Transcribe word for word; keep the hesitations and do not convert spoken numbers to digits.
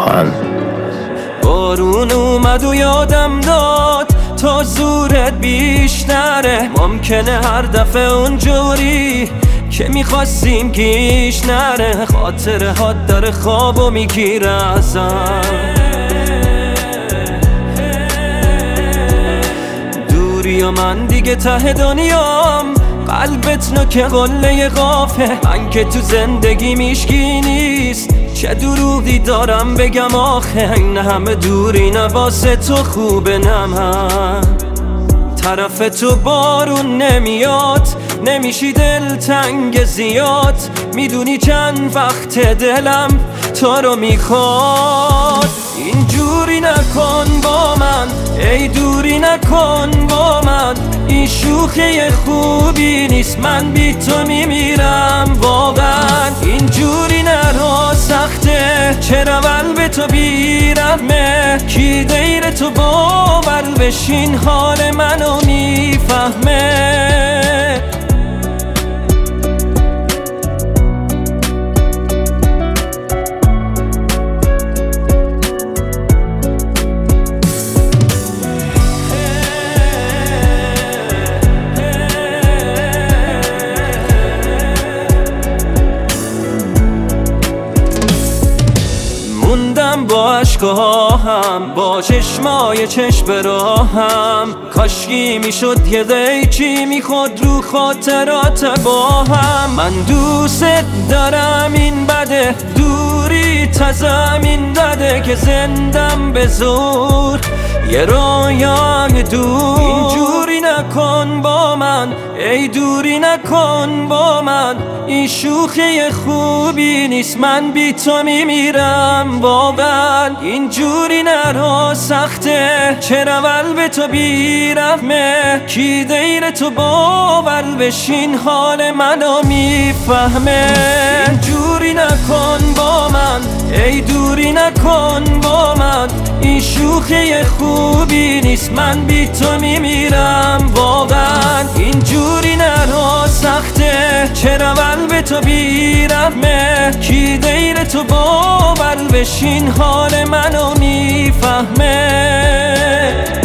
من. بارون اومد و یادم داد تا زورت بیشتره. ممکنه هر دفعه اونجوری که میخواستیم گیش نره. خاطره ها داره خواب و میگیره ازم. دوری و من دیگه ته دنیام، قلبت نوک قله قافه. من که تو زندگی میشکی نیست، چه دروغی دارم بگم آخه. این همه دوری نه واسه تو خوبه نه من. طرف تو بارون نمیاد، نمیشی دلتنگ زیاد. میدونی چند وقت دلم تو رو میخواد. اینجوری نکن با من، ای دوری نکن با من. این شوخی خوبی نیست، من بی تو میمیرم واقعا. اینجوری نرو سخته، چرا قلب تو بیرحمه. کی دیر تو باور بشین حال منو میفهمه. موندم با عشقاهم، با چشمای چشم راهم. کاشکی میشد یه قیچی میخود رو خاطرات با هم. من دوست دارم این بده، دوری تا زمین داده که زندم به زور یه رویای دور. اینجوری نکن با من، ای دوری نکن با من. این شوخی خوبی نیست، من بی تو میمیرم واقعا. اینجوری نرو سخته، چرا قلب تو بیرحمه. کی دیر تو باور بشین حال منو میفهمه. اینجوری نکن با من، ای دوری نکن با من. این شوخی خوبی نیست، من بی تو میمیرم واقعا. اینجوری نرو سخته، چرا قلب تو بیرحمه. کی دیر تو باور بشین حال منو میفهمه.